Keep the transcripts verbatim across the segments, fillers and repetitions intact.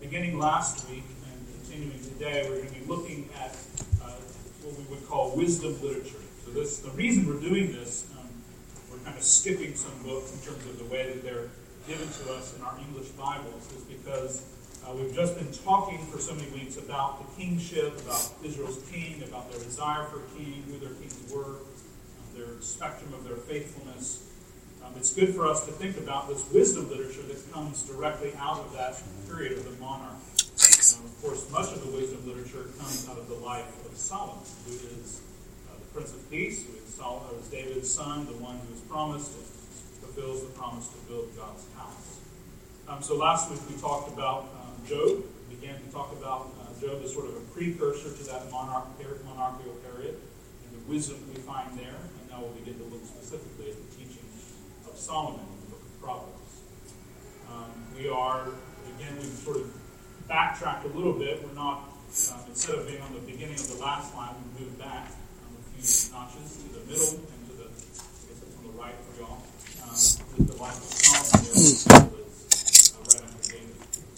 beginning last week and continuing today, we're going to be looking at uh, what we would call wisdom literature. So this, the reason we're doing this, um, we're kind of skipping some books in terms of the way that they're given to us in our English Bibles, is because uh, we've just been talking for so many weeks about the kingship, about Israel's king, about their desire for a king, who their kings were, uh, their spectrum of their faithfulness. Um, it's good for us to think about this wisdom literature that comes directly out of that period of the monarch. Um, of course, much of the wisdom literature comes out of the life of Solomon, who is uh, the Prince of Peace, who is, Sol- who is David's son, the one who is promised and fulfills the promise to build God's house. Um, so last week we talked about um, Job. We began to talk about uh, Job as sort of a precursor to that monarch, monarchical period and the wisdom we find there. And now we'll begin to look specifically at the teaching of Solomon in the book of Proverbs. Um, we are, again, we've sort of backtracked a little bit. We're not, um, instead of being on the beginning of the last line, we moved back um, a few notches to the middle and to the, I guess that's on the right for y'all, um, with the life of Solomon there, was uh, right after David.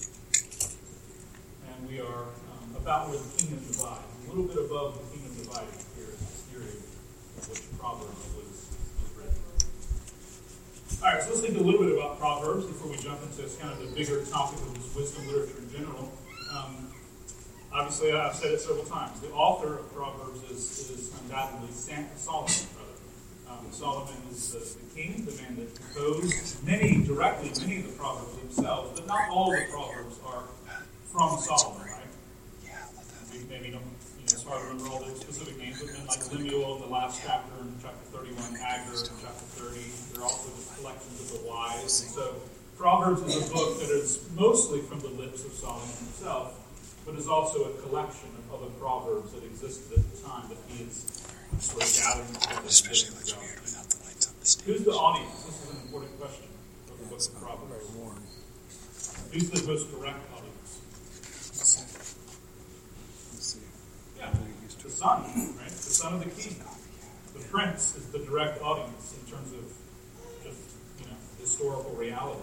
And we are um, about where the kingdom divides, a little bit above the kingdom divided here in this period of which Proverbs was, was written. All right, so let's think a little bit about Proverbs before we jump into kind of the bigger topic of this wisdom literature in general. Um, obviously, I've said it several times. The author of Proverbs is, is undoubtedly Solomon, brother. Um, Solomon is the, the king, the man that composed many, directly, many of the Proverbs themselves, but not all the Proverbs are from Solomon, right? We maybe don't, you know, it's hard to remember all the specific names, but men like Lemuel in the last chapter, in chapter thirty-one, Agur in chapter thirty, they're also just collections of the wise. And so Proverbs is a book that is mostly from the lips of Solomon himself, but is also a collection of other proverbs that existed at the time that he is sort of gathering together. Especially looks weird without the lights on the stage. Who's the audience? This is an important question of the book of Proverbs. Very warm. Who's the most direct audience? Let's see. Let's see. Yeah, the son, right? The son of the king. The prince is the direct audience in terms of just, you know, historical reality.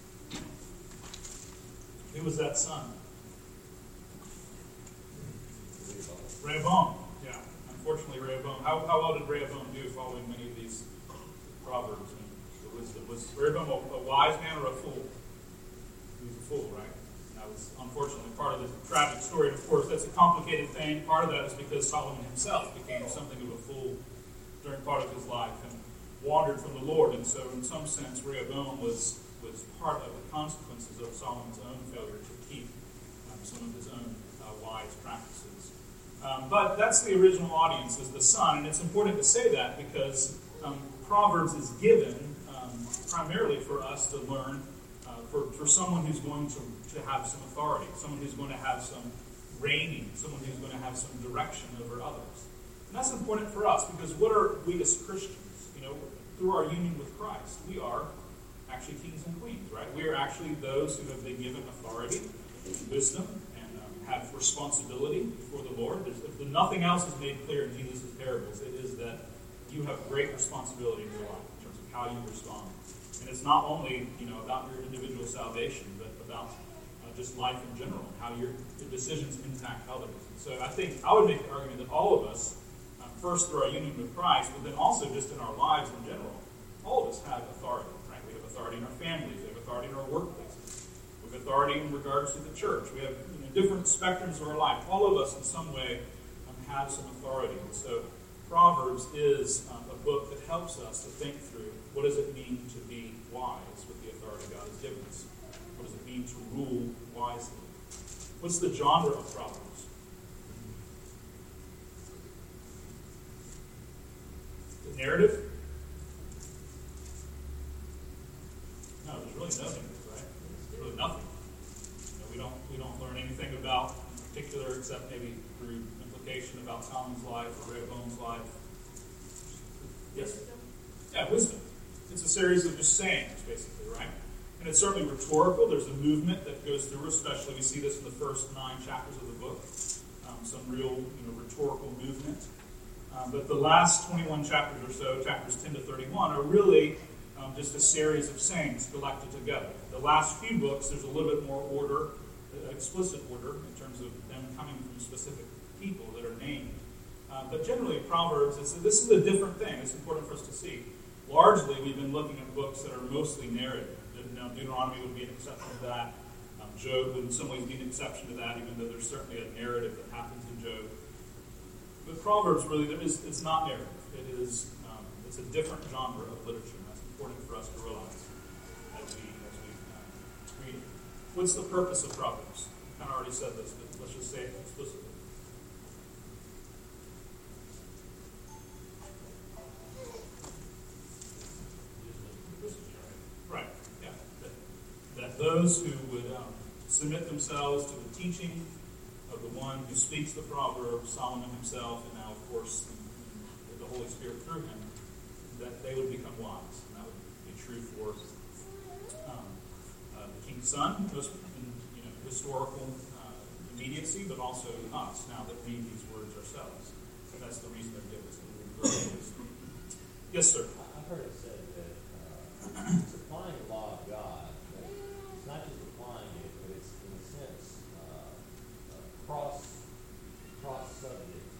Who was that son? Rehoboam. Yeah. Unfortunately, Rehoboam. How, how well did Rehoboam do following many of these proverbs and the wisdom? Was Rehoboam a, a wise man or a fool? He was a fool, right? That was unfortunately part of the tragic story. And of course, that's a complicated thing. Part of that is because Solomon himself became something of a fool during part of his life and wandered from the Lord. And so, in some sense, Rehoboam was was part of the consequences of Solomon's own failure to keep um, some of his own uh, wise practices. Um, but that's the original audience, is the son, and it's important to say that because um, Proverbs is given um, primarily for us to learn, uh, for, for someone who's going to, to have some authority, someone who's going to have some reigning, someone who's going to have some direction over others. And that's important for us because what are we as Christians? You know, through our union with Christ, we are actually kings and queens, right? We are actually those who have been given authority, wisdom, and um, have responsibility before the Lord. There's, if nothing else is made clear in Jesus' parables, it is that you have great responsibility in your life in terms of how you respond. And it's not only, you know, about your individual salvation, but about uh, just life in general and how your, your decisions impact others. And so I think I would make the argument that all of us, uh, first through our union with Christ, but then also just in our lives in general, all of us have authority. We have authority in our families. We have authority in our workplaces. We have authority in regards to the church. We have, you know, different spectrums of our life. All of us, in some way, um, have some authority. And so, Proverbs is um, a book that helps us to think through what does it mean to be wise with the authority God has given us. What does it mean to rule wisely? What's the genre of Proverbs? The narrative? No, there's really nothing, right? There's really nothing. You know, we don't we don't learn anything about in particular except maybe through implication about Solomon's life or Rehoboam's life. Yes? Yeah, wisdom. It's a series of just sayings, basically, right? And it's certainly rhetorical. There's a movement that goes through, especially we see this in the first nine chapters of the book. Um, some real, you know, rhetorical movement. Um, but the last twenty-one chapters or so, chapters ten to thirty-one, are really Um, just a series of sayings collected together. The last few books, there's a little bit more order. Uh, explicit order in terms of them coming from specific people that are named. Uh, but generally, Proverbs, it's, this is a different thing. It's important for us to see. Largely, we've been looking at books that are mostly narrative. You know, Deuteronomy would be an exception to that. Um, Job would in some ways be an exception to that, even though there's certainly a narrative that happens in Job. But Proverbs, really, there is, it's not narrative. It is um, it's a different genre of literature. And that's important for us to realize as we, as we uh, read it. What's the purpose of Proverbs? I kind of already said this, but let's just say it explicitly. Right, yeah. That, that those who would um, submit themselves to the teaching of the one who speaks the proverb, Solomon himself, and now, of course, the Holy Spirit through him, that they would become wise. And that would be true for um, uh, the king's son, most in you know, historical uh, immediacy, but also us, now that read these words ourselves. So that's the reason they're given. Yes, sir. I've heard it said that uh, it's applying the law of God, but it's not just applying it, but it's, in a sense, uh, uh, cross cross subject.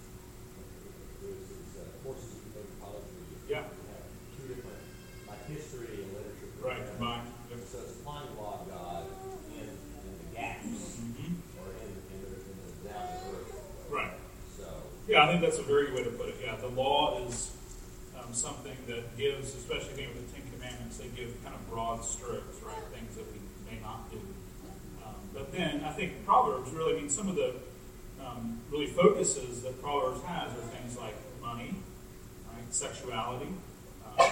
There's these uh, courses you go to college where you, Yeah. you have two different, like history and literature. Right, combined. Yep. So it's applying the law of God in, in the gaps, Mm-hmm. or in, in, the, in the down to earth. Right. So, Yeah, I think that's a very good way to put it. Yeah, the law is um, something that gives, especially again with the Ten Commandments, they give kind of broad strokes, right? Things that we may not do. Um, but then I think Proverbs really, I mean, some of the um, really focuses that Proverbs has are things like money, right? Sexuality, um, uh,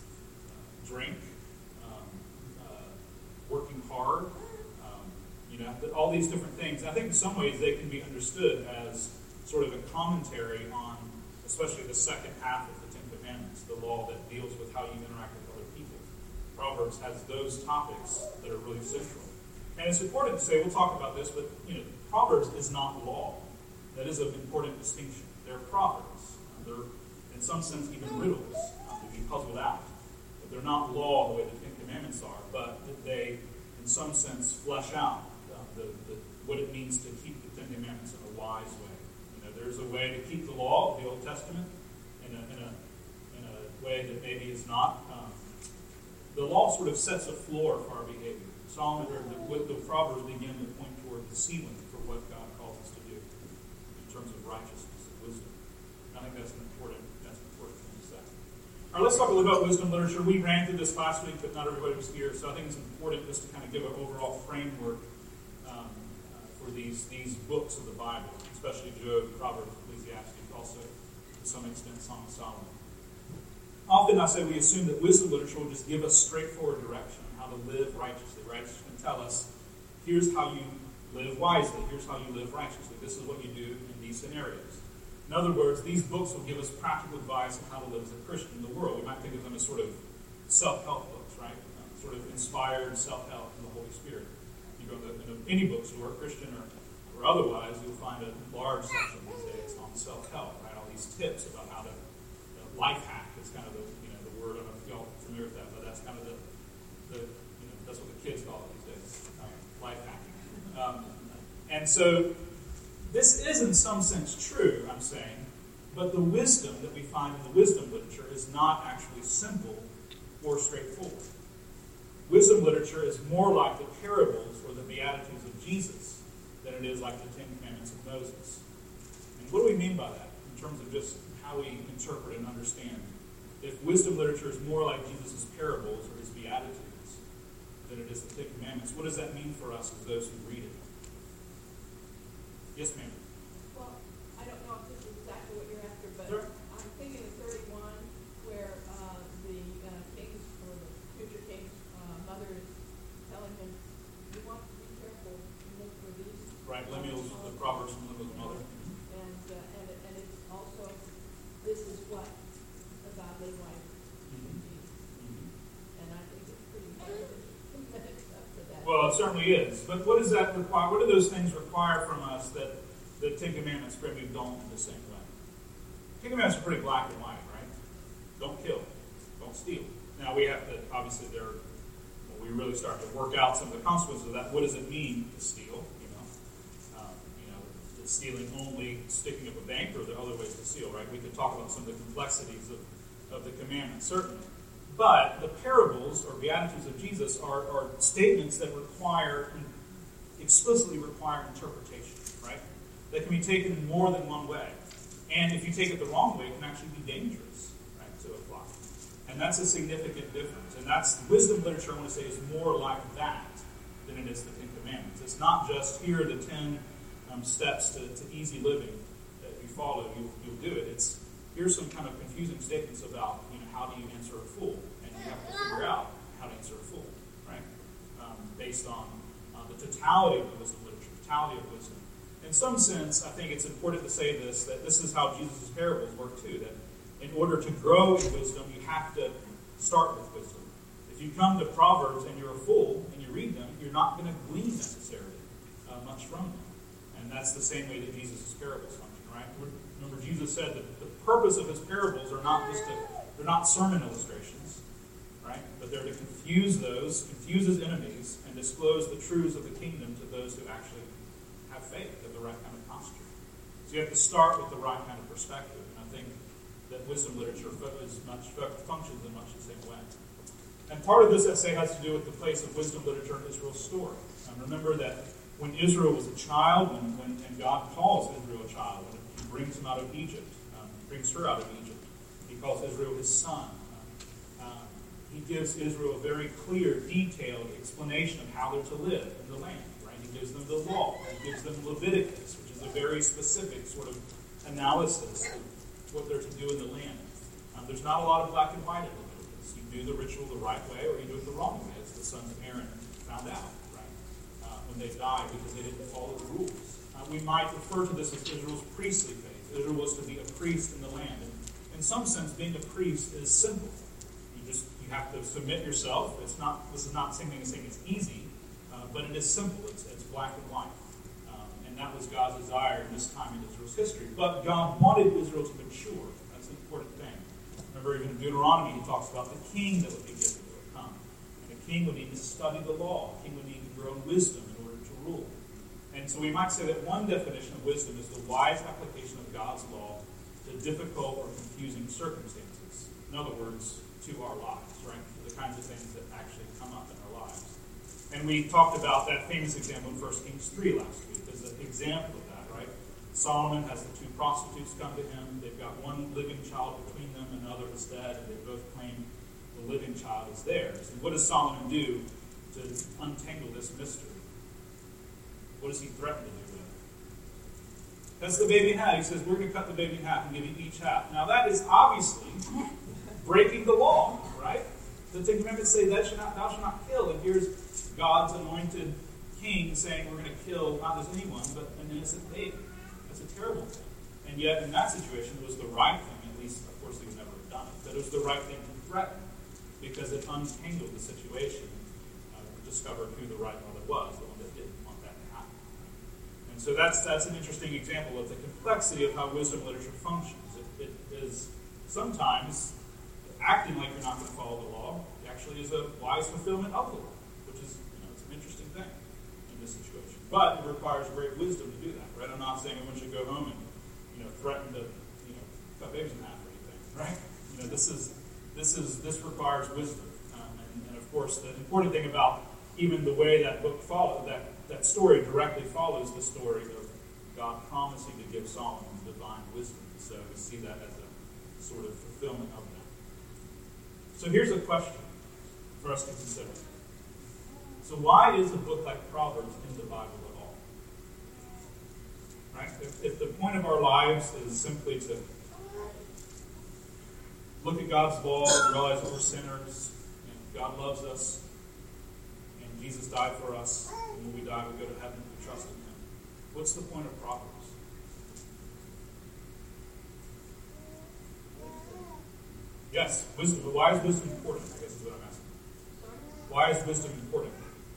drink, um, uh, working hard, um, you know, all these different things. I think in some ways they can be understood as sort of a commentary on, especially the second half of the Ten Commandments, the law that deals with how you interact with other people. Proverbs has those topics that are really central. And it's important to say, we'll talk about this, but you know, Proverbs is not law. That is an important distinction. They're proverbs. They're, in some sense, even riddles uh, to be puzzled out. But they're not law the way the Ten Commandments are, but they, in some sense, flesh out uh, the, the, what it means to keep the Ten Commandments in a wise way. There's a way to keep the law of the Old Testament in a, in a, in a way that maybe is not. Um, the law sort of sets a floor for our behavior. Solomon, or the, the Proverbs begin to point toward the ceiling for what God calls us to do in terms of righteousness and wisdom. And I think that's an important, that's an important thing to say. All right, let's talk a little about wisdom literature. We ran through this last week, but not everybody was here, so I think it's important just to kind of give an overall framework um, uh, for these these books of the Bible. Especially Job, Proverbs, Ecclesiastes, also to some extent Song of Solomon. Often I say we assume that wisdom literature will just give us straightforward direction on how to live righteously, right? It's going to tell us, here's how you live wisely, here's how you live righteously, this is what you do in these scenarios. In other words, these books will give us practical advice on how to live as a Christian in the world. We might think of them as sort of self-help books, right? Um, sort of inspired self-help from the Holy Spirit. You go to any bookstore, Christian or or otherwise, you'll find a large section these days on self-help, right? All these tips about how to, you know, life hack is kind of the, you know, the word. I don't know if y'all are familiar with that, but that's kind of the, the you know, that's what the kids call it these days, um, life hacking. Um, and so, this is in some sense true, I'm saying, but the wisdom that we find in the wisdom literature is not actually simple or straightforward. Wisdom literature is more like the parables or the Beatitudes of Jesus than it is like the Ten Commandments of Moses. And what do we mean by that in terms of just how we interpret and understand? If wisdom literature is more like Jesus' parables or his Beatitudes than it is the Ten Commandments, what does that mean for us as those who read it? Yes, ma'am. Well, I don't know if this is exactly what you're after, but Sure. I'm thinking of thirty-one, where uh, the uh, king's, or the future king's uh, mother is telling him, you want to be careful and look for these. Right, Lemuel's, the Proverbs from Lemuel's mother. And, uh, and, it, and it's also, this is what a godly wife should be. Mm-hmm. And I think it's pretty committed up to that. Well, it certainly is. But what does that require? What do those things require from us that the Ten Commandments maybe don't in the same way? Ten Commandments are pretty black and white, right? Don't kill. Don't steal. Now, we have to, obviously, there, when we really start to work out some of the consequences of that, what does it mean to steal? You know, stealing only sticking up a bank, or are there other ways to steal, right? We could talk about some of the complexities of, of the commandment, certainly. But the parables or beatitudes of Jesus are, are statements that require, explicitly require interpretation, right? That can be taken in more than one way. And if you take it the wrong way, it can actually be dangerous, right, to apply. And that's a significant difference. And that's, wisdom literature, I want to say, is more like that than it is the Ten Commandments. It's not just, here are the ten um, steps to, to easy living that if you follow, you, you'll do it. It's, here's some kind of confusing statements about, you know, how do you answer a fool? And you have to figure out how to answer a fool, right? Um, based on uh, the totality of the wisdom literature, totality of wisdom. In some sense, I think it's important to say this, that this is how Jesus' parables work too, that in order to grow in wisdom, you have to start with wisdom. If you come to Proverbs and you're a fool and you read them, you're not going to glean necessarily uh, much from them. And that's the same way that Jesus' parables function, right? Remember, Jesus said that the purpose of his parables are not just to, they're not sermon illustrations, right? But they're to confuse those, confuse his enemies, and disclose the truths of the kingdom to those who actually have faith, have the right kind of posture. So you have to start with the right kind of perspective. And I think that wisdom literature is much, functions in much the same way. And part of this essay has to do with the place of wisdom literature in Israel's story. And remember that when Israel was a child, when, when and God calls Israel a child, when he brings him out of Egypt, um, brings her out of Egypt, he calls Israel his son. Uh, uh, he gives Israel a very clear, detailed explanation of how they're to live in the land. He gives them the law. He gives them Leviticus, which is a very specific sort of analysis of what they're to do in the land. Um, there's not a lot of black and white in Leviticus. You do the ritual the right way, or you do it the wrong way, as the sons of Aaron found out, right? Uh, when they died because they didn't follow the rules. Uh, we might refer to this as Israel's priestly faith. Israel was to be a priest in the land. And in some sense, being a priest is simple. You just you have to submit yourself. It's not. This is not saying saying it's easy. Uh, but it is simple. It's, it's black and white. Um, and that was God's desire in this time in Israel's history. But God wanted Israel to mature. That's an important thing. Remember, even in Deuteronomy, he talks about the king that would be given to come. And the king would need to study the law. The king would need to grow in wisdom in order to rule. And so we might say that one definition of wisdom is the wise application of God's law to difficult or confusing circumstances. In other words, to our lives, right? The kinds of things that actually come up in our lives. And we talked about that famous example in First Kings three last week as an example of that, right? Solomon has the two prostitutes come to him. They've got one living child between them, and another is dead, and they both claim the living child is theirs. And what does Solomon do to untangle this mystery? What does he threaten to do with it? That's the baby in half. He says, we're going to cut the baby in half and give you each half. Now that is obviously breaking the law, right? The Ten Commandments say, thou shalt not, thou shalt not kill. And here's God's anointed king saying we're going to kill not just anyone, but an innocent baby. That's a terrible thing. And yet, in that situation, it was the right thing, at least, of course, he would never have done it, but it was the right thing to threaten, because it untangled the situation, uh, discovered who the right mother was, the one that didn't want that to happen. And so that's that's an interesting example of the complexity of how wisdom literature functions. It, it is sometimes acting like you're not going to follow the law. It actually is a wise fulfillment of the law, which is, you know, it's an interesting thing in this situation. But it requires great wisdom to do that, right? I'm not saying everyone should go home and, you know, threaten to, you know, cut babies in half or anything, right? You know, this is this is this requires wisdom, um, and, and of course, the important thing about even the way that book follows, that that story directly follows the story of God promising to give Solomon divine wisdom. So we see that as a sort of fulfillment of that. So here's a question for us to consider. So why is a book like Proverbs in the Bible at all? Right? If, if the point of our lives is simply to look at God's law and realize that we're sinners, and God loves us, and Jesus died for us, and when we die we go to heaven if we trust in Him, what's the point of Proverbs? Yes, wisdom. But why is wisdom important? I guess is what I'm asking. Why is wisdom important?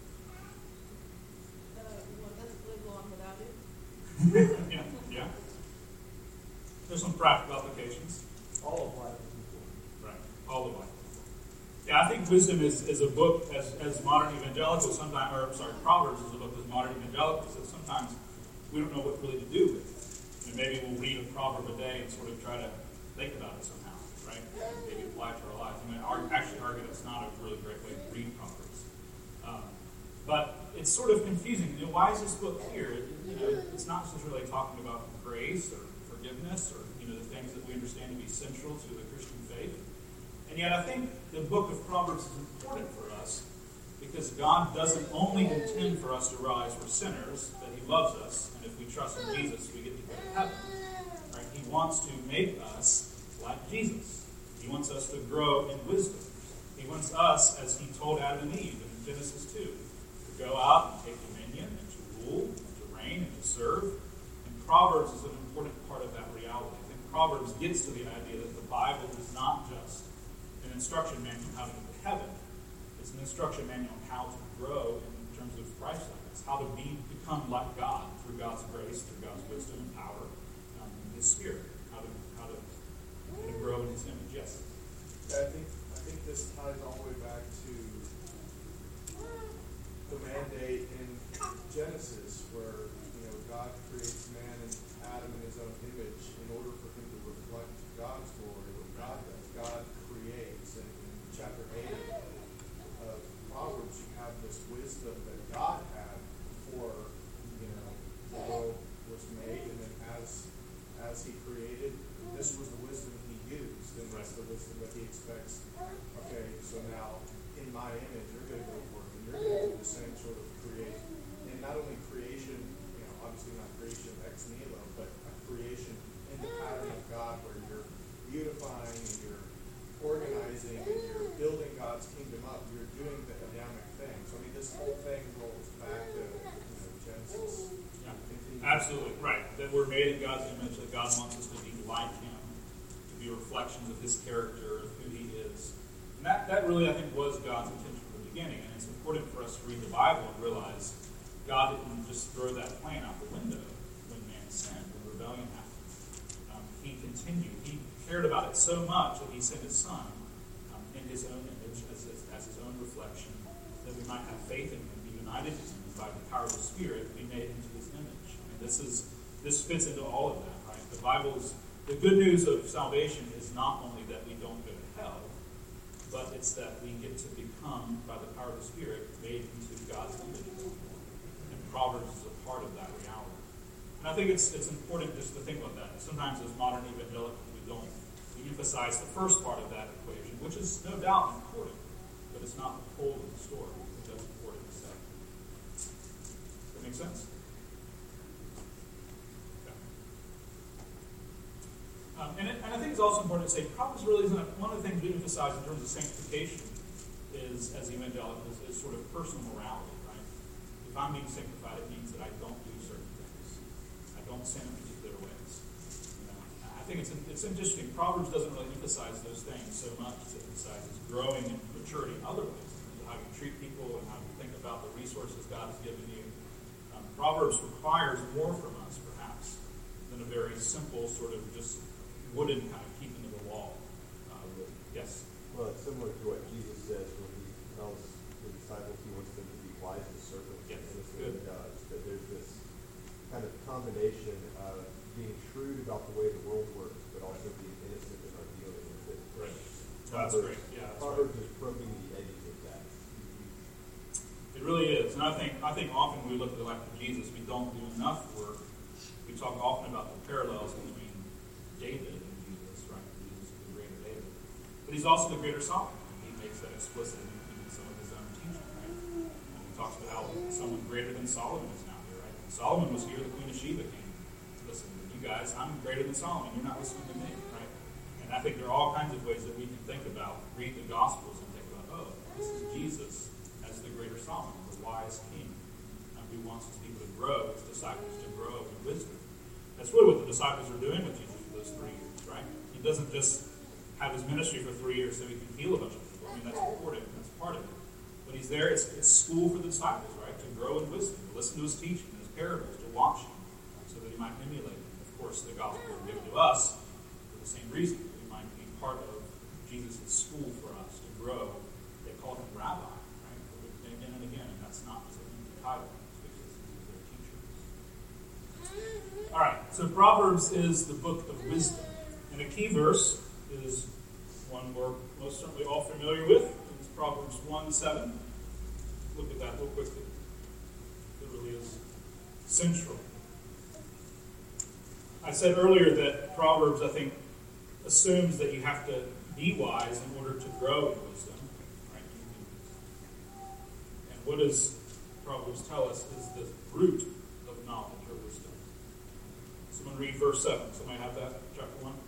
Uh, one doesn't live long without it. yeah, yeah. There's some practical applications. All of life is important. Right. All of life. Yeah, I think wisdom is, is a book as, as modern evangelicals sometimes, or sorry, Proverbs is a book as modern evangelicals that sometimes we don't know what really to do with it. And maybe we'll read a proverb a day and sort of try to think about it somehow, right? And maybe apply it to our lives. I mean, I actually argue that's not a really great way to read Proverbs. Um, but it's sort of confusing. You know, why is this book here? It, you know, it's not just really talking about grace or forgiveness or, you know, the things that we understand to be central to the Christian faith. And yet I think the book of Proverbs is important for us because God doesn't only intend for us to rise, we're sinners, that he loves us, and if we trust in Jesus, we get to go to heaven. Right? He wants to make us like Jesus. He wants us to grow in wisdom. He wants us, as he told Adam and Eve in Genesis two, to go out and take dominion and to rule and to reign and to serve. And Proverbs is an important part of that reality. I think Proverbs gets to the idea that the Bible is not just an instruction manual on how to get to heaven. It's an instruction manual on how to grow in terms of Christ-likeness, how to be become like God through God's grace, through God's wisdom and power, um, and his Spirit, how to how to, how to grow in his image. Yes? I think I think this ties all the way back to the mandate in Genesis, where you know God creates man and Adam in his own image in order for him to reflect God's glory. What God does, God creates. And in chapter eight of Proverbs, you have this wisdom that God had before you know the world was made, and then as as he created, this was the wisdom he used, and that's the wisdom that he expects. Okay, so now in my image, you're going to go to work, and you're going to do the same sort of creation, and not only creation, you know, obviously not creation ex nihilo, but a creation in the pattern of God, where you're beautifying and you're organizing and you're building God's kingdom up. You're doing the Adamic thing. So I mean, this whole thing rolls back to you know, Genesis. Yeah, absolutely right. That we're made in God's image. That God wants us to be like him, to be reflections of his character, of who he is. And that, that really, I think, was God's intention from the beginning. And it's important for us to read the Bible and realize God didn't just throw that plan out the window when man sinned, when rebellion happened. Um, he continued. He cared about it so much that he sent his son um, in his own image, as, as, as his own reflection, that we might have faith in him, be united to him, and by the power of the Spirit, be made into his image. I mean, this is this fits into all of that, right? The Bible's the good news of salvation is not only that we don't go to hell, but it's that we get to become, by the power of the Spirit, made into God's image. And Proverbs is a part of that reality. And I think it's it's important just to think about that. Sometimes as modern evangelicals, we don't we emphasize the first part of that equation, which is no doubt important, but it's not the whole of the story. That's important to say. Does that make sense? Okay. Um, and, it, and I think it's also important to say Proverbs really isn't a, one of the things we emphasize in terms of sanctification is, as evangelicals, is sort of personal morality, right? If I'm being sanctified, it means that I don't do certain things. I don't sin in particular ways. You know, I think it's it's interesting. Proverbs doesn't really emphasize those things so much. It emphasizes growing in maturity in other ways, in terms of how you treat people and how you think about the resources God has given you. Um, Proverbs requires more from us, perhaps, than a very simple sort of just wooden kind of keeping of the law. Uh, with, yes? Well, it's similar to what Jesus says when he tells the disciples he wants them to be wise as serpents Yes, and innocent good. as doves. That there's this kind of combination of being shrewd about the way the world works, but also being innocent in our dealing with it. Right. That's Proverbs, great. Yeah, that's Proverbs right. is probing the edges of that. It really is. And I think I think often when we look at the life of Jesus, we don't do enough work. We talk often about the parallels between David and Jesus, right? Jesus is the greater David. But he's also the greater Solomon. He makes that explicit in, in some of his own teaching, right? And he talks about how someone greater than Solomon is now here, right? When Solomon was here, the Queen of Sheba came. Listen, you guys, I'm greater than Solomon. You're not listening to me, right? And I think there are all kinds of ways that we can think about, read the Gospels and think about, oh, this is Jesus as the greater Solomon, the wise king, um, who wants his people to grow, his disciples to grow in wisdom. That's really what the disciples are doing with Jesus for those three years, right? He doesn't just have his ministry for three years so he can heal a bunch of people. I mean, that's important. That's part of it. But he's there. It's, it's school for the disciples, right? To grow in wisdom, to listen to his teaching, his parables, to watch him, so that he might emulate him. Of course, the gospel is given to us for the same reason. We might be part of Jesus' school for us to grow. They call him rabbi, right? Again and again, and that's not just a title. It's because he's their teacher. So Proverbs is the book of wisdom. And a key verse is one we're most certainly all familiar with. It's Proverbs one seven. Look at that real quickly. It really is central. I said earlier that Proverbs, I think, assumes that you have to be wise in order to grow in wisdom. Right? And what does Proverbs tell us is the root of knowledge or wisdom. So I'm going to read verse seven. Somebody have that? Chapter one.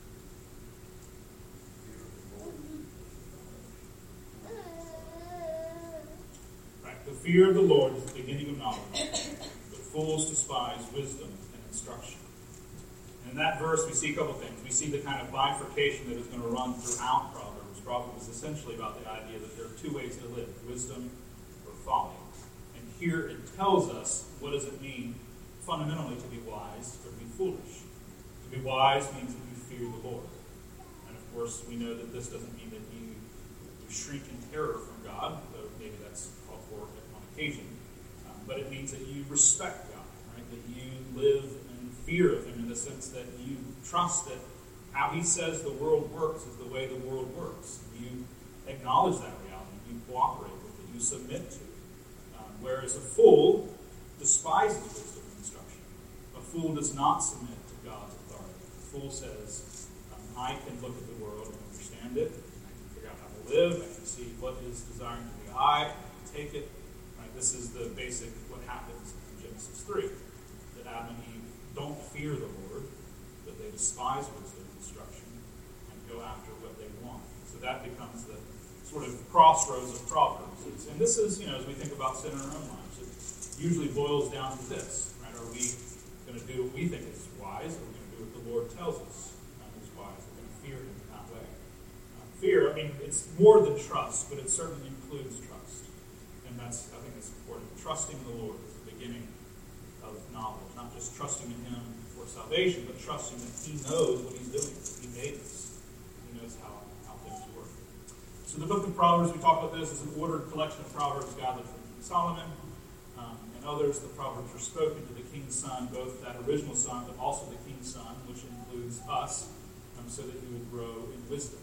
Right. The fear of the Lord is the beginning of knowledge, but fools despise wisdom and instruction. And in that verse, we see a couple things. We see the kind of bifurcation that is going to run throughout Proverbs. Proverbs is essentially about the idea that there are two ways to live, wisdom or folly. And here it tells us what does it mean fundamentally to be wise or to be foolish. To be wise means that you fear the Lord. And of course, we know that this doesn't mean that you, you shrink in terror from God, though maybe that's called for on occasion. Um, but it means that you respect God, right? That you live in fear of Him in the sense that you trust that how He says the world works is the way the world works. You acknowledge that reality. You cooperate with it. You submit to it. Um, whereas a fool despises wisdom and instruction. A fool does not submit to God's authority. A fool says, um, I can look at the world and understand it. I can figure out how to live. I can see what is desiring to be I. I can take it. Right? This is the basic what happens in Genesis three. That Adam and Eve don't fear the Lord, but they despise wisdom and instruction and go after what they want. So that becomes the sort of crossroads of Proverbs. It's, and this is, you know, as we think about sin in our own lives, it usually boils down to this, right? Are we going to do what we think is wise, or are we going to do what the Lord tells us um, is wise? We're going to fear Him in that way. Uh, fear, I mean, it's more than trust, but it certainly includes trust. And that's, I think that's important. Trusting the Lord is the beginning of knowledge. Not just trusting in Him for salvation, but trusting that He knows what He's doing. He made us. He knows how, how things work. So the book of Proverbs, we talked about this, is an ordered collection of Proverbs gathered from King Solomon. Um, and others, the Proverbs were spoken to the king's son, both that original son, but also the king's son, which includes us, um, so that he would grow in wisdom.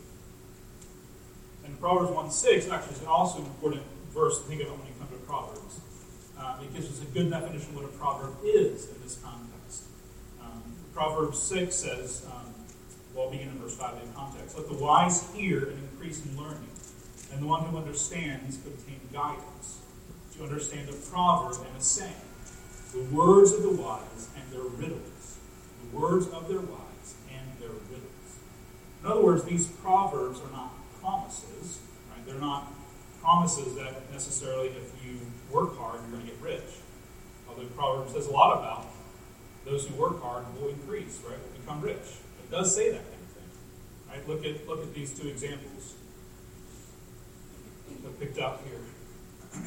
And Proverbs one six actually is also an important verse to think about when you come to Proverbs. Um, it gives us a good definition of what a proverb is in this context. Um, Proverbs six says, um, well, I'll begin in verse five in context, let the wise hear and increase in learning, and the one who understands obtain guidance. To understand a proverb and a saying, the words of the wise and their riddles, the words of their wise and their riddles. In other words, these proverbs are not promises, right? They're not promises that necessarily if you work hard, you're going to get rich. Although Proverbs says a lot about those who work hard will increase, right? Will become rich. It does say that kind of thing. Right? Look at look at these two examples. They're picked out here.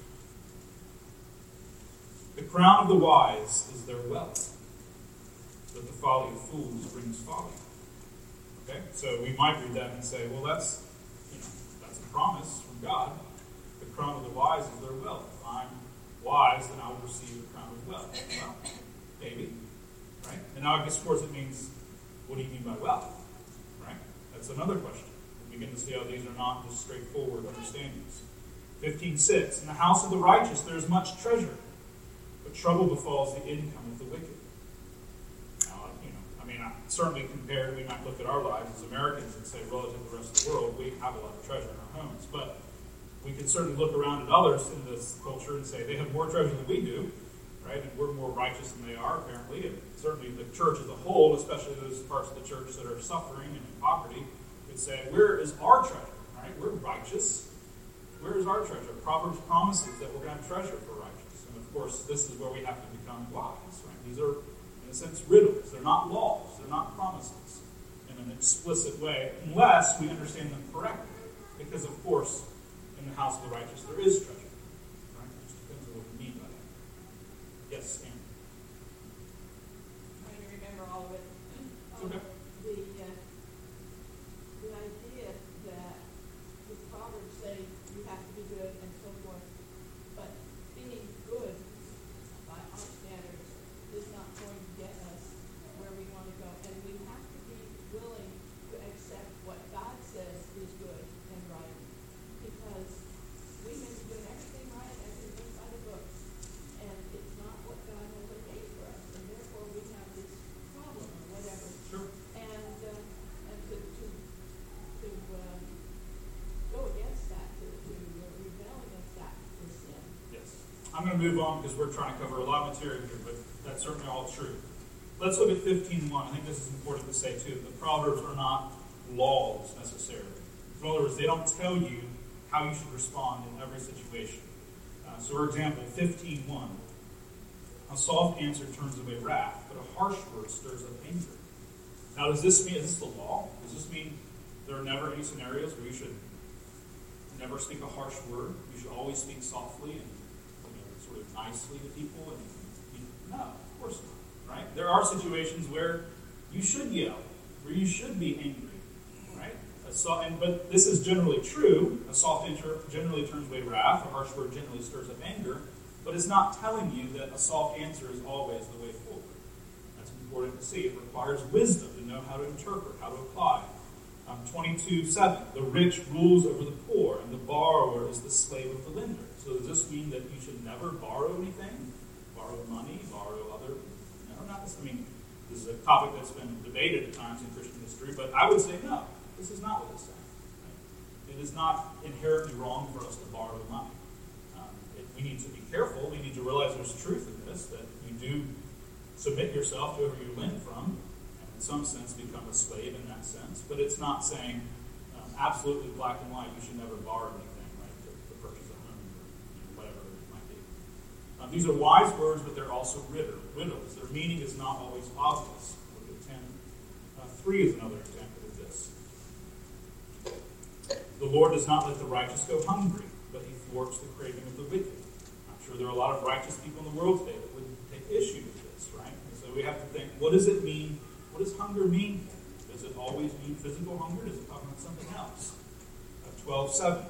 The crown of the wise is their wealth, but the folly of fools brings folly. Okay, so we might read that and say, well, that's you know that's a promise from God. The crown of the wise is their wealth. If I'm wise, then I will receive the crown of wealth. Well, maybe, right? And now I guess, of course, it means, what do you mean by wealth? Right? That's another question. We begin to see how these are not just straightforward understandings. fifteen six. In the house of the righteous there is much treasure, but trouble befalls the income of the wicked. Now, you know, I mean, I, certainly compared, we might look at our lives as Americans and say, relative to the rest of the world, we have a lot of treasure in our homes. But we can certainly look around at others in this culture and say they have more treasure than we do, right? And we're more righteous than they are, apparently. And certainly the church as a whole, especially those parts of the church that are suffering and in poverty, would say, where is our treasure, right? We're righteous. Where is our treasure? Proverbs promises that we're going to have treasure for righteous. And of course, this is where we have to become wise, right? These are, in a sense, riddles. They're not laws. They're not promises in an explicit way, unless we understand them correctly. Because, of course, in the house of the righteous, there is treasure. Right? It just depends on what we mean by that. Yes, Anne? Trying to remember all of it. It's okay. The, uh, the idea that the Proverbs say you have to be good and so forth, but being good by our standards is not going to get us I'm going to move on because we're trying to cover a lot of material here, but that's certainly all true. Let's look at fifteen one. I think this is important to say too. The Proverbs are not laws necessarily. In other words, they don't tell you how you should respond in every situation. Uh, so, for example, fifteen one. A soft answer turns away wrath, but a harsh word stirs up anger. Now, does this mean, is this the law? Does this mean there are never any scenarios where you should never speak a harsh word? You should always speak softly and, you know, sort of nicely to people? And, you, no, of course not. Right? There are situations where you should yell, where you should be angry. Right? A so, and, but this is generally true. A soft answer generally turns away wrath. A harsh word generally stirs up anger. But it's not telling you that a soft answer is always the way forward. That's important to see. It requires wisdom to know how to interpret, how to apply. Um, twenty-two seven, the rich rules over the poor, and the borrower is the slave of the lender. So does this mean that you should never borrow anything? Borrow money, borrow other... No, not this. I mean, this is a topic that's been debated at times in Christian history, but I would say no. This is not what it's saying. Right? It is not inherently wrong for us to borrow money. We need to be careful. We need to realize there's truth in this, that you do submit yourself to whoever you lend from, and in some sense become a slave in that sense. But it's not saying um, absolutely black and white, you should never borrow anything, right, to, to purchase a home or you know, whatever it might be. Um, these are wise words, but they're also riddles. Their meaning is not always obvious. Look at ten. Uh, three is another example of this. The Lord does not let the righteous go hungry, but he thwarts the craving of the wicked. There are a lot of righteous people in the world today that would take issue with this, right? And so we have to think, what does it mean? What does hunger mean? Does it always mean physical hunger? Does it talk about something else? twelve seven.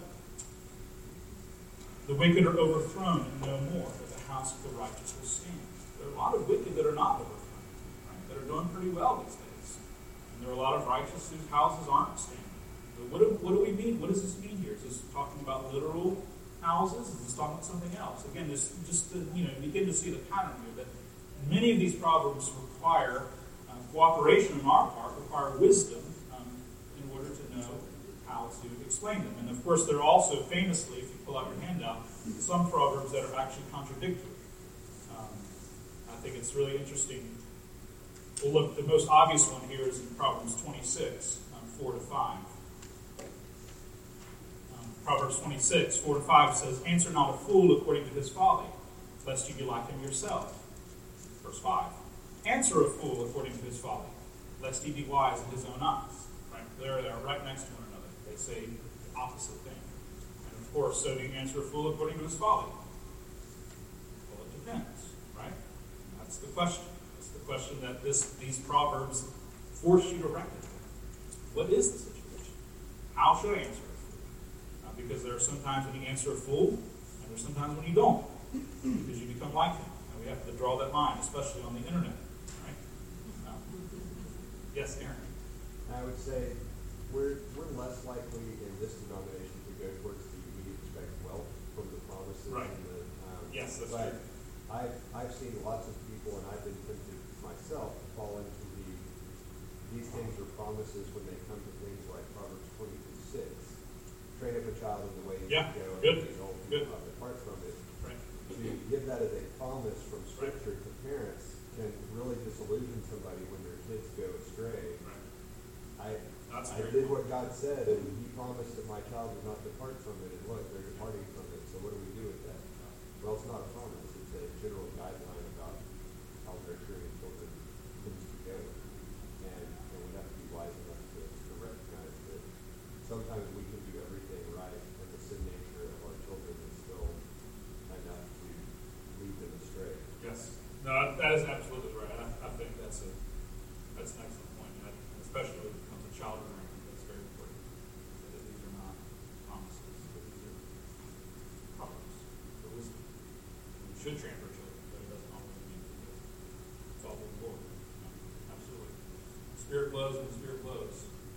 The wicked are overthrown and no more, but the house of the righteous will stand. There are a lot of wicked that are not overthrown, right? That are doing pretty well these days. And there are a lot of righteous whose houses aren't standing. But what do, what do we mean? What does this mean here? Is this talking about literal houses? Is this talking about something else? Again, this, just to, you know, begin to see the pattern here that many of these proverbs require uh, cooperation on our part, require wisdom um, in order to know how to explain them. And of course, there are also famously, if you pull out your handout, some proverbs that are actually contradictory. Um, I think it's really interesting. Well, look, the most obvious one here is in Proverbs twenty-six, um, four to five. Proverbs twenty-six, four to five says, answer not a fool according to his folly, lest you be like him yourself. Verse five, answer a fool according to his folly, lest he be wise in his own eyes. Right? There they are right next to one another. They say the opposite thing. And of course, so do you answer a fool according to his folly? Well, it depends, right? That's the question. That's the question that this these proverbs force you to reckon. What is the situation? How should I answer? Because there are sometimes when you answer a fool, and there's sometimes when you don't, because you become like him. And we have to draw that line, especially on the internet. Right? Um, yes, Aaron? I would say we're we're less likely in this denomination to go towards the immediate expect wealth from the promises. Right. And the, um, Yes, that's but true. I've, I've seen lots of people, and I've been tempted myself to fall into the, these things are promises when they come to things like Proverbs twenty-two six. Train up a child in the way he Yeah, should go, good, and he's old, he good. will not depart from it. Right. To give that as a promise from Scripture to parents can really disillusion somebody when their kids go astray. Right. I That's I very did what God said, and He promised that my child would not depart from it, and look, they're departing from it. So what do we do with that? Well, it's not a promise; it's a general guideline about how nurturing children tends to go, and, and we have to be wise enough to, to recognize that sometimes we can do everything right, and the sin nature of our children is still enough to lead them astray. Yes. No, that is absolutely right. I, I think that's a that's an excellent point. And especially when it comes to child rearing, that's very important. That these are not promises, but these are proverbs for wisdom. We should train our children, but it doesn't always mean to follow the Lord. No, absolutely. Spirit blows and the Spirit blows.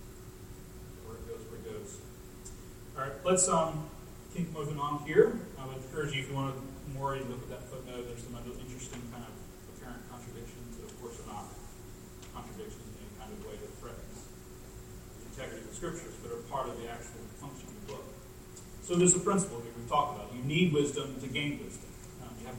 Where it goes, where it goes. All right, let's um keep moving on here. I would encourage you, if you want to more, you look at that footnote. There's some other interesting kind of apparent contradictions that, of course, are not contradictions in any kind of way that threatens the integrity of the Scriptures, but are part of the actual function of the book. So there's a principle here we've talked about. You need wisdom to gain wisdom. Um, you have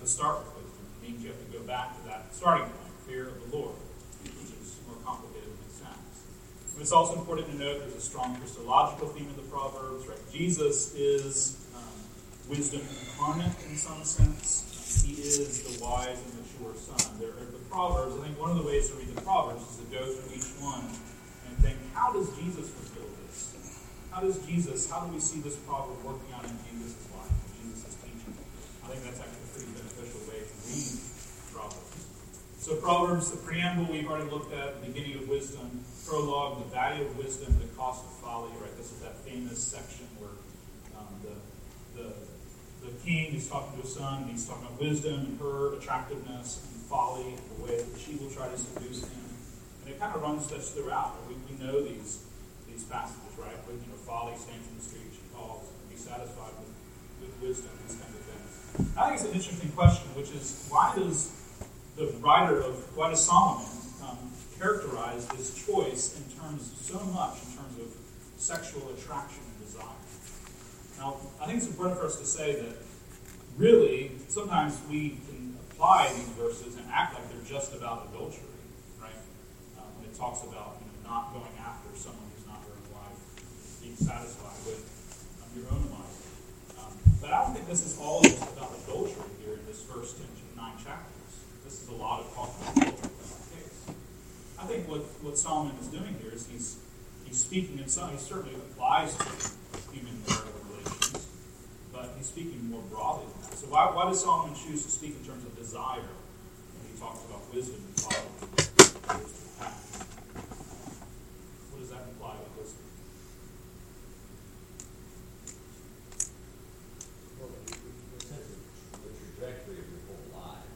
to start with wisdom. It means you have to go back to that starting point, fear of the Lord, which is more complicated than it sounds. And it's also important to note there's a strong Christological theme in the Proverbs, right? Jesus is um, wisdom incarnate in some sense. He is the wise and mature son. There are the Proverbs. I think one of the ways to read the Proverbs is to go through each one and think, how does Jesus fulfill this? How does Jesus, how do we see this proverb working out in Jesus' life, in Jesus' teaching? I think that's actually a pretty beneficial way to read Proverbs. So Proverbs, the preamble we've already looked at, the beginning of wisdom, prologue, the value of wisdom, the cost of folly, right? This is that famous section where um, the, the, the king is talking to his son, and he's talking about wisdom and her attractiveness and folly, and the way that she will try to seduce him. And it kind of runs this throughout. We, we know these these passages, right? But, you know, folly stands in the street, she calls, be satisfied with, with wisdom, these kind of things. I think it's an interesting question, which is why does the writer of, why does Solomon um, characterize this choice in terms, so much in terms of sexual attraction and desire? Now, I think it's important for us to say that really, sometimes we can apply these verses and act like they're just about adultery, right? Um, when it talks about, you know, not going after someone who's not your own wife, being satisfied with um, your own wife. Um, but I don't think this is all just about adultery here in this first ten, nine chapters. This is a lot of talking about adultery in that case. I think what, what Solomon is doing here is he's he's speaking in some, he certainly applies to human marital relations, but he's speaking more broadly than that. So why, why does Solomon choose to speak in terms of desire when he talks about wisdom and folly? What does that imply with wisdom? Well, the, the sense of the trajectory of your whole life,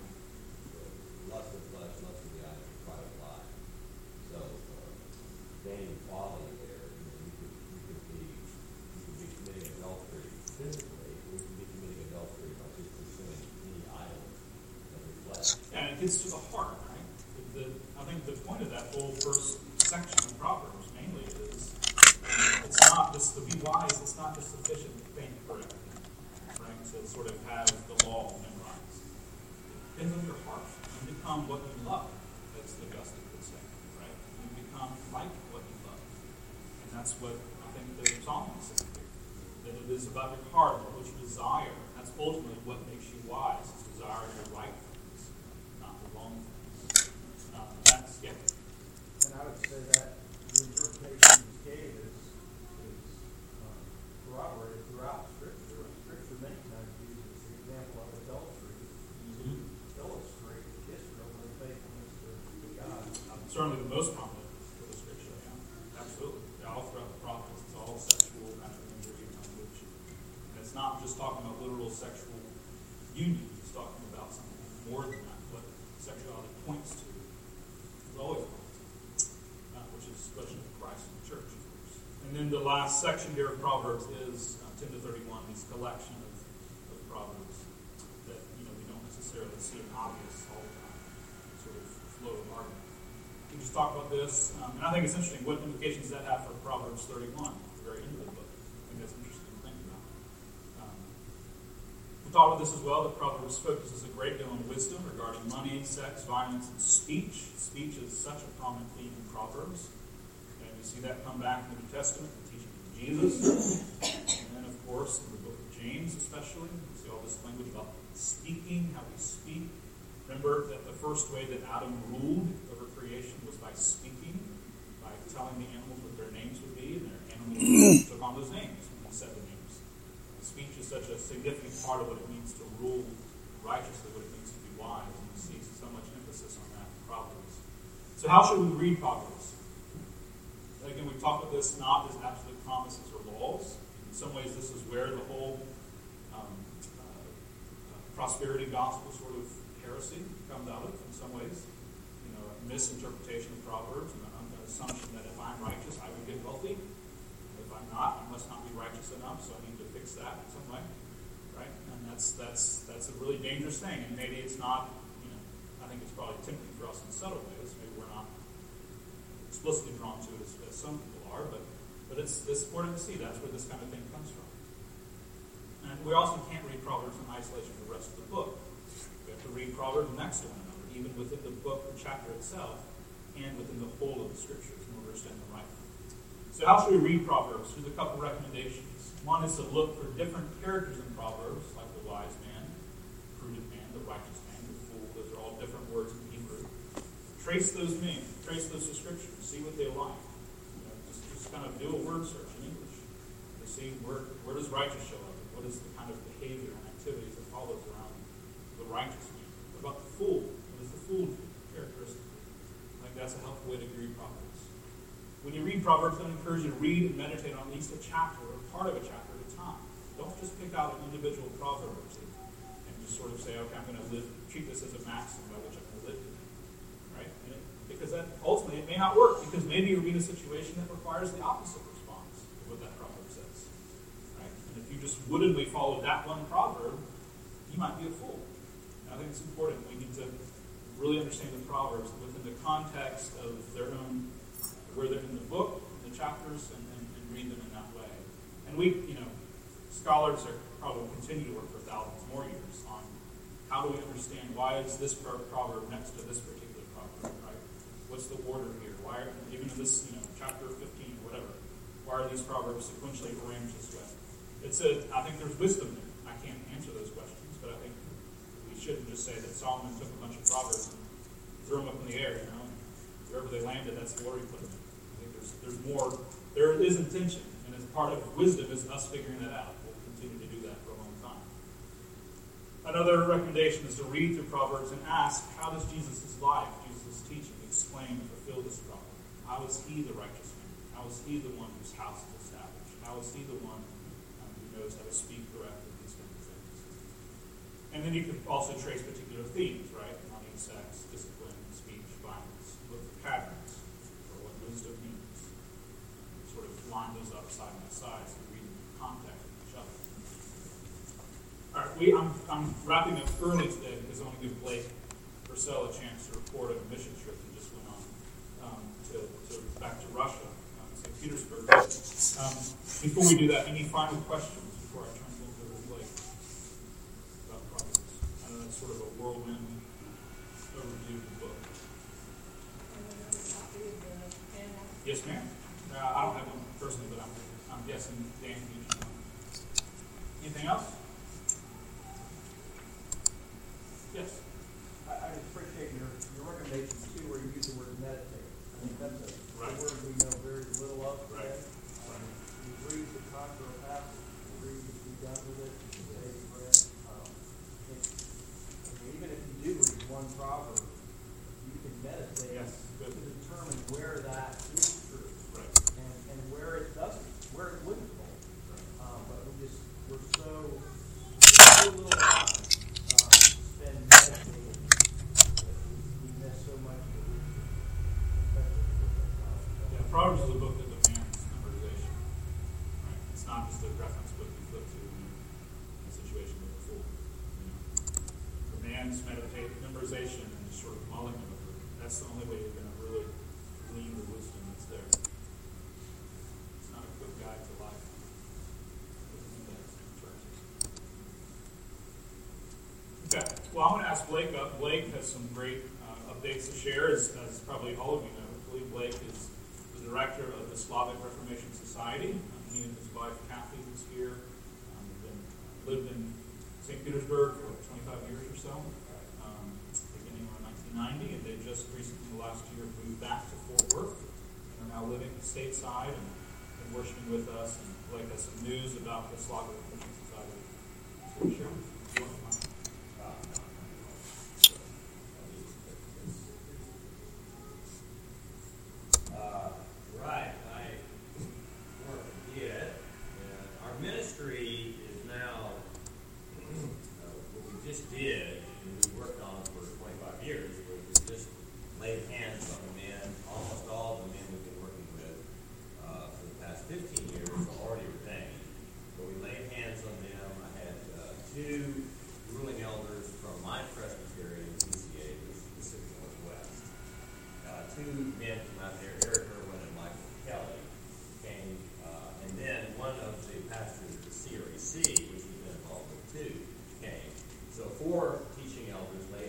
the lust of flesh, lust of the eyes, and pride of life. So, uh, gaining folly there, you know, you could, you could be, you could be committing adultery physically, or you could be committing adultery by just pursuing any idol of your flesh. And it gets to the heart, right? The, the, I think the point of that whole first section of Proverbs mainly is um, it's not just to be wise, it's not just sufficient to think correctly, right? To sort of have the law memorized. It depends on your heart. You become what you love, as Augustine would say, right? You become like what you love. And that's what I think the psalm is saying here. That it is about your heart, what you desire. That's ultimately what makes you wise, is desire your right things, not the wrong things. Um, that's, yeah. And I would say that the interpretation you gave is, is um, corroborated throughout Scripture. Scripture many times uses the example of adultery to illustrate Israel and their faithfulness to, to God. Um, certainly the most prominent for the Scripture, yeah. Absolutely. Yeah, all throughout the prophets, it's all sexual kind of imagery and language. And it's not just talking about literal sexual union. It's talking about something more than that, what sexuality points to. It's always points to, uh, which is expression of Christ in the church, of course. And then the last section here of Proverbs is uh, ten to thirty-one, this collection of, of Proverbs that, you know, we don't necessarily see an obvious all the time sort of flow of argument. We just talk about this, um, and I think it's interesting. What implications does that have for Proverbs thirty-one, the very end of the book? I think that's interesting to think about. Um, we talked about this as well, that Proverbs focuses a great deal on wisdom regarding money, sex, violence, and speech. Speech is such a prominent theme in Proverbs. And we see that come back in the New Testament, the teaching of Jesus. And then, of course, in the book of James especially, we see all this language about speaking, how we speak. Remember that the first way that Adam ruled over creation was by speaking, by telling the animals what their names would be, and their animals took on those names when he said the names. The speech is such a significant part of what it means to rule righteously, what it means to be wise, and we see so much emphasis on that in Proverbs. So how should we read Proverbs? Again, we've talked about this not as absolute promises or laws. In some ways, this is where the whole um, uh, prosperity gospel sort of heresy comes out of, in some ways. You know, a misinterpretation of Proverbs, and an assumption that if I'm righteous, I will get wealthy. If I'm not, I must not be righteous enough, so I need to fix that in some way. Right? And that's that's that's a really dangerous thing. And maybe it's not, you know, I think it's probably tempting for us in subtle ways. Maybe we're not explicitly drawn to it as, as some people are, but but it's, it's important to see that's where this kind of thing comes from. And we also can't read Proverbs in isolation from the rest of the book. to read Proverbs next to one another, even within the book or chapter itself, and within the whole of the Scriptures in order to understand them rightly. So how should we read Proverbs? Here's a couple recommendations. One is to look for different characters in Proverbs, like the wise man, the prudent man, the righteous man, the fool. Those are all different words in Hebrew. Trace those names, trace those descriptions, see what they like. You know, just, just kind of do a word search in English to see where, where does righteous show up? What is the kind of behavior and activities that follows around the righteous man? What about the fool? What does the fool do characteristically? I think that's a helpful way to read Proverbs. When you read Proverbs, I encourage you to read and meditate on at least a chapter or part of a chapter at a time. Don't just pick out an individual proverb or two and just sort of say, okay, I'm going to live, treat this as a maxim by which I'm going to live today. Right? And it, because that ultimately it may not work, because maybe you're in a situation that requires the opposite response of what that proverb says. Right? And if you just woodenly follow that one proverb, you might be a fool. And I think it's important. We need to really understand the Proverbs within the context of their own, where they're in the book, in the chapters, and, and, and read them in that way. And we, you know, scholars are probably will continue to work for thousands more years on how do we understand why is this proverb next to this particular proverb, right? What's the order here? Why are, even in this, you know, chapter fifteen or whatever, why are these proverbs sequentially arranged this way? It's a, I think there's wisdom there. I can't answer those questions, but I think we shouldn't just say that Solomon took a bunch of proverbs and threw them up in the air, you know, and wherever they landed, that's where he put them. I think there's there's more, there is intention, and as part of wisdom is us figuring that out. We'll continue to do that for a long time. Another recommendation is to read through Proverbs and ask, how does Jesus' life, Jesus' teaching, explain and fulfill this proverb? How is he the righteous man? How is he the one whose house is established? How is he the one um, who knows how to speak correctly, these kinds of things? And then you could also trace particular themes, right? Money, sex, discipline, speech, violence. Look for patterns for what wisdom means. Sort of line those up side by side so you read them in context with each other. All right, we, I'm, I'm wrapping up early today because I want to give Blake Purcell a chance to report on a mission trip he just went on um, to, to back to Russia, um, Saint Petersburg. Um, before we do that, any final questions before I turn things over to Blake about Proverbs? I know that's sort of a whirlwind overview of the book. Yes, ma'am. Uh, I don't have one personally, but I'm, I'm guessing Dan can use one. Anything else? Yes. I, I appreciate your, your recommendations too, where you use the word meditate. I think that's a, Right. a word we know very little of today. Right. Um, we read the contra passage, we read, be done with it, the daily bread. Um, it, I mean, even if you do read one proverb, you can meditate Yes, good. to determine where that is true. Right. And, and where it doesn't, where it wouldn't fall. Right. Um, but we just, we're so, so little time uh, to spend meditating that we, we miss so much of the wisdom. Yeah, Proverbs is a book that demands memorization. Right? It's not just a reference book you flip to in a situation with a fool. You know, demands meditate, memorization, and just sort of mulling it over. That's the only way you're going to really glean the wisdom that's there. It's not a quick guide to life. Okay, well, I'm going to ask Blake up. Blake has some great uh, updates to share, as, as probably all of you know. I believe Blake is the director of the Slavic Reformation Society. Um, he and his wife, Kathy, who's here, um, have been, lived in Saint Petersburg for twenty-five years or so, um, beginning around nineteen ninety, and they just recently, in the last year, moved back to Fort Worth and are now living stateside and, and worshiping with us. And Blake has some news about the Slavic Reformation Society. So share with you. Uh, right, I work did, and our ministry is now, uh, what we just did, and we worked on for twenty-five years, was we just laid hands on the men, almost all of the men we've been working with, uh, for the past fifteen years are already ordained, but we laid hands on them. I had, uh, two ruling elders from my presbytery in P C A, which is the Pacific Northwest. Uh, two men from out there, Eric Irwin and Michael Kelly, came, uh, and then one of the pastors of the C R E C, which we've been involved with too, came. So four teaching elders laid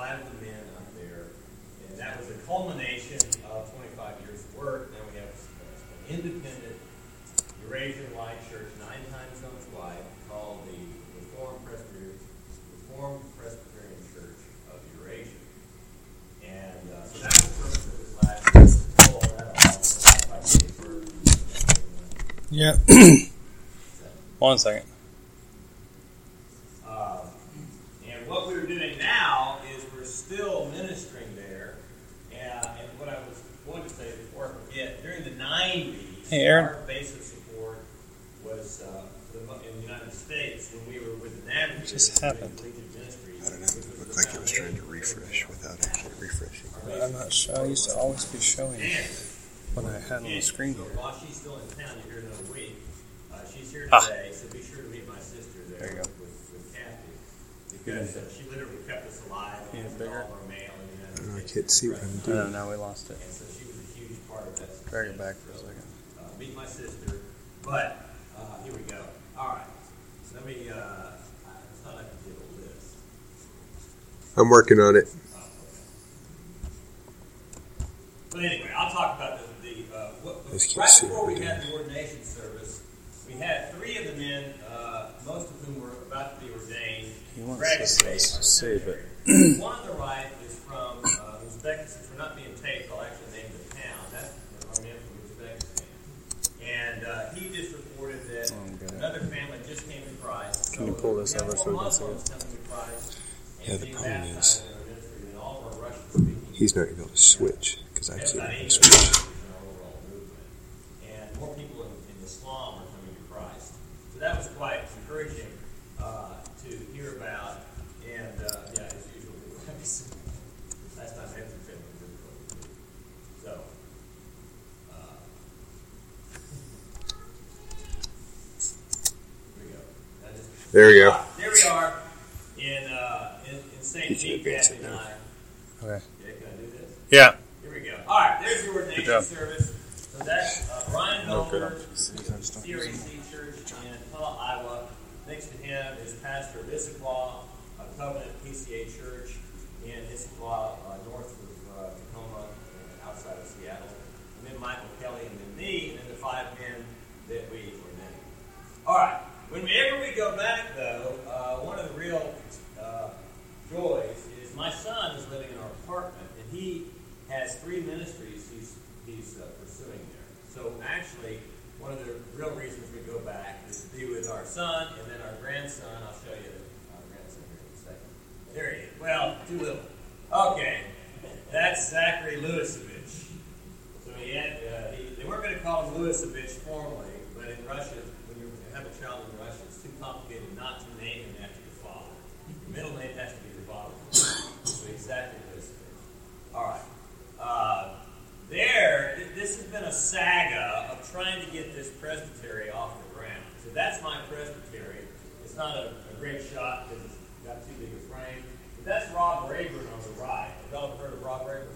five of the men up there, and that was a culmination of twenty-five years of work. Now we have an independent Eurasian Light Church, nine time zones wide, called the Reformed Presbyterian, Reformed Presbyterian Church of Eurasia. And uh, so that was the purpose of this last year. Pull all that off. I gave birth. Yeah. One second. Uh, and what we were doing now is we're still ministering there. And, and what I was going to say before I forget, during the nineties, Hey, Aaron. our base of support was uh, the, in the United States when we were with the Navigators. What just happened? I don't know. It looked like it was trying to refresh without actually refreshing. I'm not sure. I used to always be showing what I had on the screen So here. while she's still in town, you're here another week. Uh, she's here Ah. today, so be sure to meet my sister there, There you go. With, with Kathy. Because uh, she literally kept us alive. Yeah, with bigger. all of our mail and I everything. don't know, I can't see what I'm I doing. don't know. We lost it. And so she was a huge part of that. Drag it success. back for a So, second. Uh, meet my sister. But, uh, here we go. All right. So let me, uh, I thought I could get a list. I'm working on it. Oh, okay. But anyway, I'll talk about the, the uh, what, I just can't right see before what we we're had the ordination service, we had three of the men, uh, most of whom were about to be ordained. He wants graduate this from list to save it. seminary. One on the right is from uh, Uzbekistan. For not being taped, I'll actually name the town. That's our man from Uzbekistan. And uh, he just reported that Oh, good. another family just came to Christ. Can you So pull this we have over so more we can see Muslims it? coming to Christ and Yeah, the being problem baptized is in our ministry, and all of our Russian-speaking He's not going to be able to switch because I we have can't about even eight switch. in our overall movement. And more people in, in Islam are coming to Christ. So that was quite encouraging uh, to hear about. And uh, yeah, as usual, last time I had some family difficulty. So, uh, here we go. I just, There we go. Ah, there we are in, uh, in, in Saint You can Pete, advance Kathy it and now. I. Okay. Yeah, can I do this? Yeah. Here we go. All right, there's your ordination job. service. So that's uh, Brian No, good. Milner, C R A C Church in Pella, Iowa. Next to him is Pastor of Issaquah, a Covenant P C A Church in Issaquah, uh, north of uh, Tacoma, uh, outside of Seattle. And then Michael Kelly, and then me, and then the five men that we ordained. All right. Whenever we go back, though, uh, one of the real uh, joys is my son is living in our apartment, and he has three ministries he's he's uh, pursuing there. So actually, one of the real reasons we go back is to be with our son, and then our grandson. I'll show you our grandson here in a second. There he is. Well, too little. Okay, that's Zachary Lewisovich. So he had uh, he, they weren't going to call him Lewisovich formally, but in Russia, when you have a child in Russia, it's too complicated not to name him after the father. The middle name has to be the father. So exactly Lewisovich. All right. Uh, there, th- this has been a saga of trying to get this presbytery off the ground. So that's my presbytery. It's not a, a great shot because it's got too big a frame. But that's Rob Rayburn on the right. Have y'all heard of Rob Rayburn?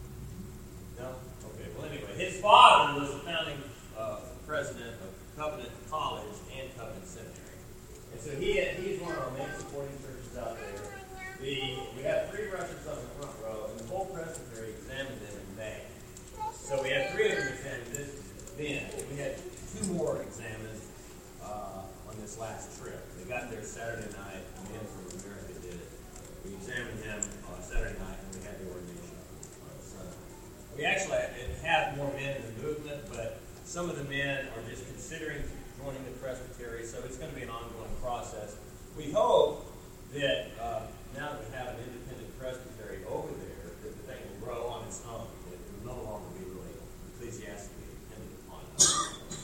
No? Okay. Well, anyway, his father was the founding uh, president of Covenant College and Covenant Seminary. And so he had, he's one of our main supporting churches out there. The, we have three Russians on the front row, and the whole presbytery examined them in May. So we had three of them examined this then. We had two more examined uh, on this last trip. They got there Saturday night. The men from America did it. We examined him on Saturday night, and we had the ordination on Sunday. We actually have more men in the movement, but some of the men are just considering joining the presbytery, so it's going to be an ongoing process. We hope that uh, now that we have an independent presbytery over there, that the thing will grow on its own. It will no longer be really ecclesiastically dependent upon us.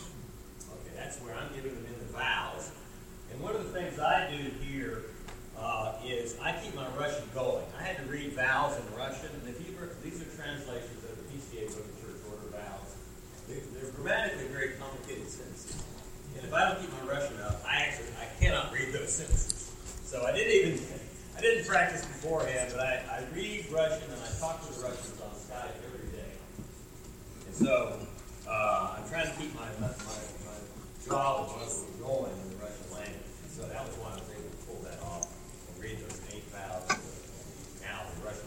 Okay, that's where I'm giving them in the vows. And one of the things I do here uh, is I keep my Russian going. I had to read vows in Russian, and if you were, these are translations of the P C A Book of Church Order vows. They're, they're grammatically very complicated sentences. And if I don't keep my Russian up, I actually I cannot read those sentences. So I didn't even I didn't practice beforehand, but I, I read Russian and I talk to the Russians on Skype every day. And so uh, I'm trying to keep my my, my jaw going in the Russian language. And so that was why I was able to pull that off and read those eight vows now in Russian.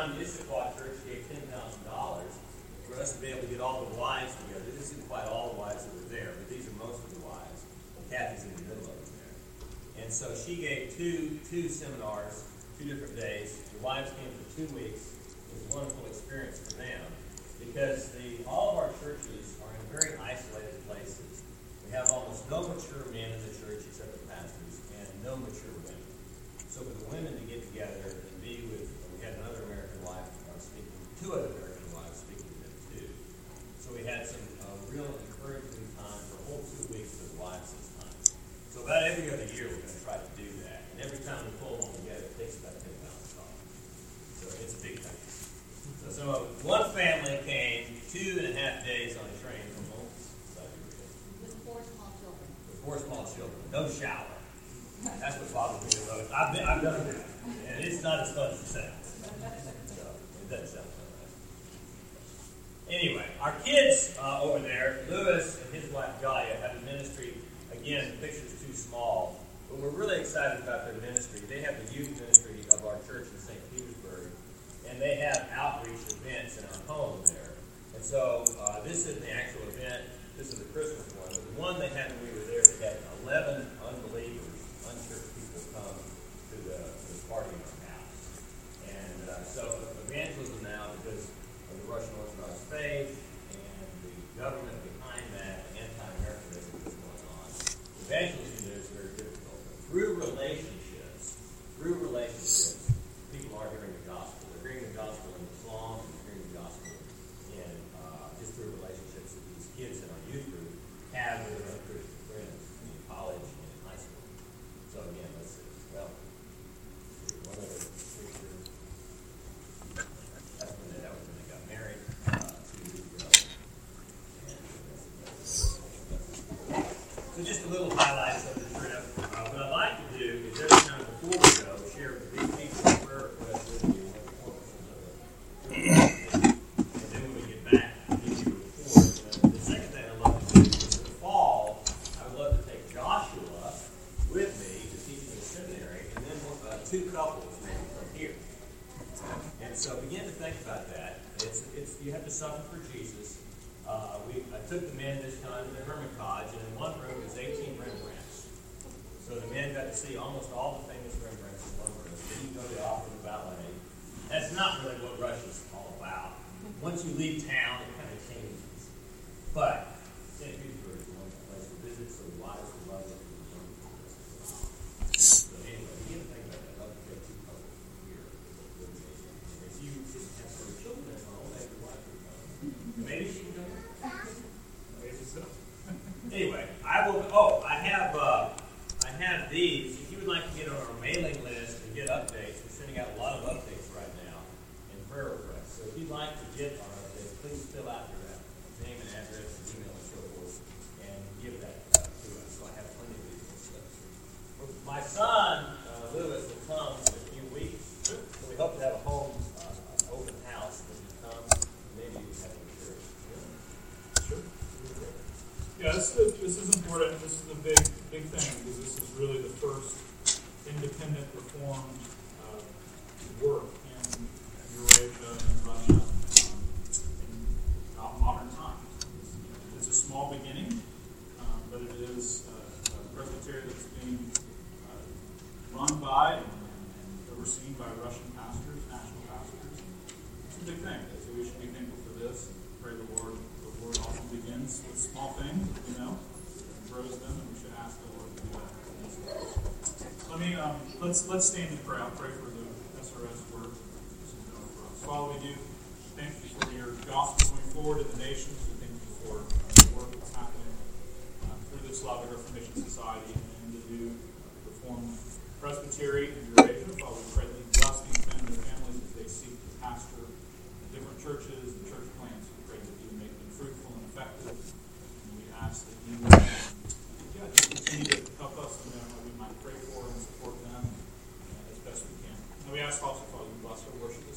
time the Issaquah Church gave ten thousand dollars for us to be able to get all the wives together. This isn't quite all the wives that were there, but these are most of the wives. Kathy's in the middle of it there. And so she gave two two seminars, two different days. The wives came for two weeks. It was a wonderful experience for them because the all of our churches are in very isolated places. We have almost no mature men in the church except the pastors and no mature women. So for the women to get together and be with, we had another American wife uh, speaking, two other American wives speaking to them too. So we had some uh, real encouraging time for a whole two weeks for the wives this time. So about every other year we're going to try to do that. And every time we pull them all together, it takes about ten thousand dollars. So it's a big thing. So, so one family came two and a half days on a train from home. With four small children. With four small children. No shower. That's what bothers me the most. I've, been, I've done that. And it's not as fun as it sounds. So, it doesn't sound fun. Anyway, our kids uh, over there, Lewis and his wife Gaia, have a ministry. Again, the picture's too small. But we're really excited about their ministry. They have the youth ministry of our church in Saint Petersburg. And they have outreach events in our home there. And so uh, this is the actual event. This is the Christmas one. But the one they had when we were there, they had eleven unbelievers, unchurched people come to the, to the party in our house. And uh, so evangelism now, because of the Russian Orthodox faith and the government behind that, anti-Americanism that's going on, evangelism there is very difficult. But through relationships, through relationships, people are hearing the gospel. They're hearing the gospel in the songs, and they're hearing the gospel in uh, just through relationships that these kids in our youth group have with their unchristian friends in college and in high school. So again, let's see. Well, let's see, one other picture. That's when they, that was when they got married uh, two years ago. And so just a little highlights of the trip. Uh, what I'd like to do is every time before we go, share the big picture of prayer request with you. And then when we get back, I'll give you a report. Uh, the second thing I'd love to do is in the fall, I would love to take Joshua with me to teach in the seminary, and then uh, two couples maybe from here. And so begin to think about that. It's, it's you have to suffer for Jesus. Uh, we I took the men this time to the Hermitage, and in one room is eighteen Rembrandts. So the men got to see almost all the famous Rembrandts in one room. Then you go to the opera and ballet. That's not really what Russia's all about. Once you leave town, it kind of changes. But Saint Petersburg is a wonderful place to visit, so the wives will love it. So anyway, begin to think about that. I'd love to take two couples from here. If you just have some children at home, maybe your wife would come. Maybe she can come. Maybe so. Anyway, I will. Oh, I have. Uh, I have these. If you would like to get on our mailing list and get updates, we're sending out a lot of updates right now and prayer requests. So if you'd like to get our updates, please fill out your name and address and email and so forth, and give that uh, to us. So I have plenty of these and stuff. My son uh, Lewis will come in a few weeks, so we hope to have a home uh, open house when he comes. Maybe you have a church. Sure. Yeah, this is, this is important. This is a big, big thing because this is really the first independent, reformed uh, work in Eurasia and Russia um, in uh, modern times. It's, you know, it's a small beginning, um, but it is uh, a presbytery that's being uh, run by and, and overseen by Russian pastors, national pastors. It's a big thing. So we should be thankful for this and pray the Lord. The Lord often begins with small things, you know, and grows them, and we should ask the Lord to do that. Let me um, let's let's stand and pray. I'll pray for the S R S work. This is going for us. Father, we do thank you for your gospel going forward in the nations. We thank you for uh, the work that's happening uh, through the Slavic Reformation Society and the new Reformed Presbytery in Eurasia. Father, we pray that you bless these men and their families as they seek to pastor different churches and church plants. We pray that you make them fruitful and effective. And we ask that you uh, yeah, just continue to help us to know how we might pray for and support them uh, as best we can. And we ask also, Father, you bless our worship this